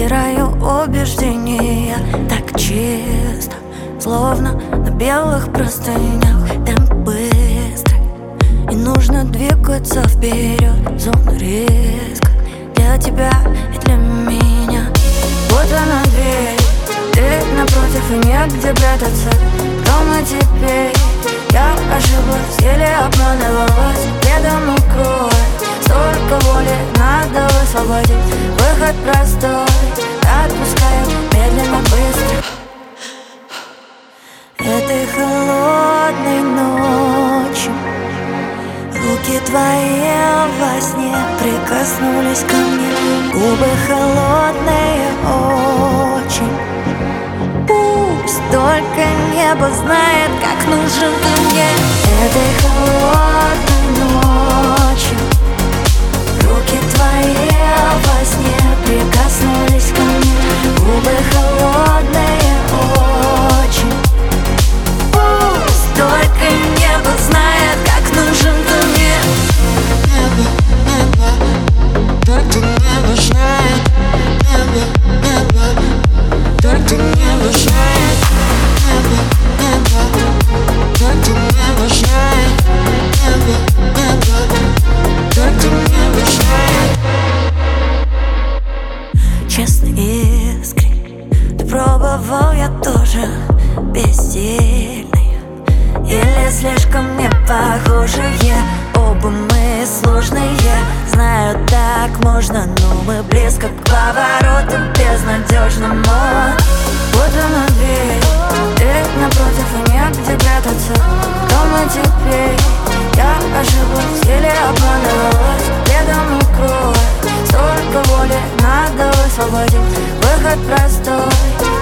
Стираю убеждения так чисто, словно на белых простынях. Темп быстрый, и нужно двигаться вперед. Зона риска для тебя и для меня. Вот она дверь, ты напротив и негде прятаться. Кто мы теперь? Я ошиблась или обманывалась? Ведом укрой, столько воли надо высвободить. Выход простой, отпускаю медленно, быстро. Этой холодной ночью руки твои во сне прикоснулись ко мне. Губы холодные очень. Пусть только небо знает, как нужен ты мне. Этой холодной ночью руки твои во сне прикоснулись ко мне. Губы холодные очень. Пусть только небо знает, как нужен ты мне. Небо, только небо знает. Небо, только небо знает. Небо, только небо знает. Небо, только небо знает. Честно, искренне, ты пробовал, я тоже бессильный. Или слишком не похожие, оба мы сложные. Знаю, так можно, но мы близко к повороту безнадежному. Вот она дверь, ты напротив и негде прятаться. Кто мы теперь? Я ошиблась или обманывалась? Ведом укрой, столько воли надо высвободить. Выход простой,